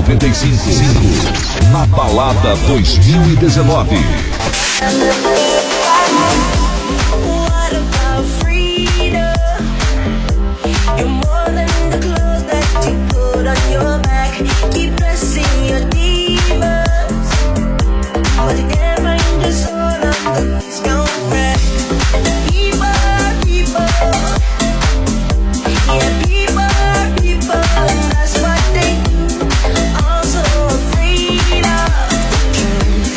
95. Na Balada 2019. What about freedom? You're more than the clothes that you put on your back. Keep dressing your demons, but you can't find the soul of the discount rack. People, yeah, people, and that's what they also afraid of the truth.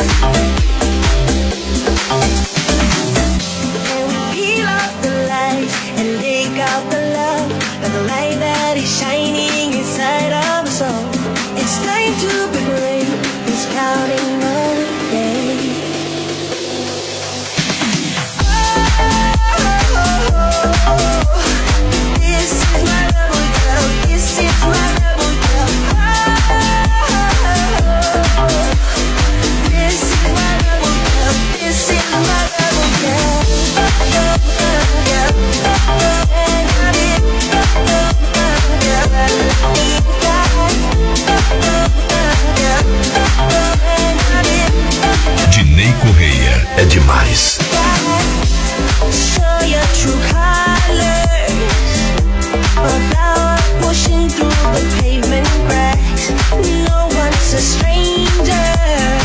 Can we peel off the lights and take out the love, the light that is shining inside of us all? It's time to be brave, it's counting on the day. This is my rebel girl, this is my rebel girl. This is my rebel girl, this is my rebel girl. Dinei Correia é demais. Show your true colors. A flower pushing through the pavement cracks. No one's a stranger.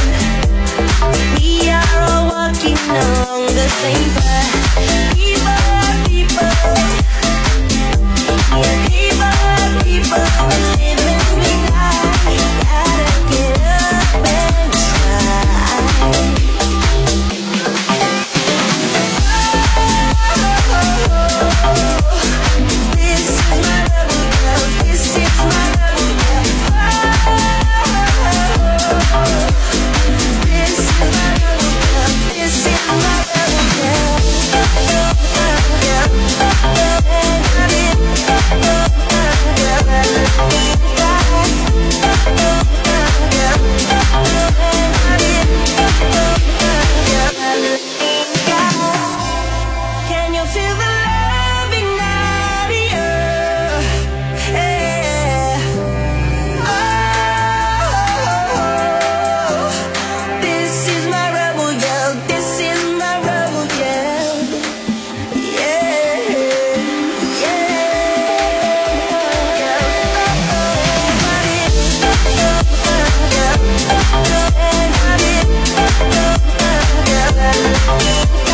We are all walking along the same path. People, yeah, people, living we die. Gotta get up and try. This is my rebel girl, this is my rebel girl. This is my rebel girl, this is my rebel girl. Can you feel the love in the air? Yeah. Oh, this is my rebel girl, this is my rebel girl. Yeah, yeah.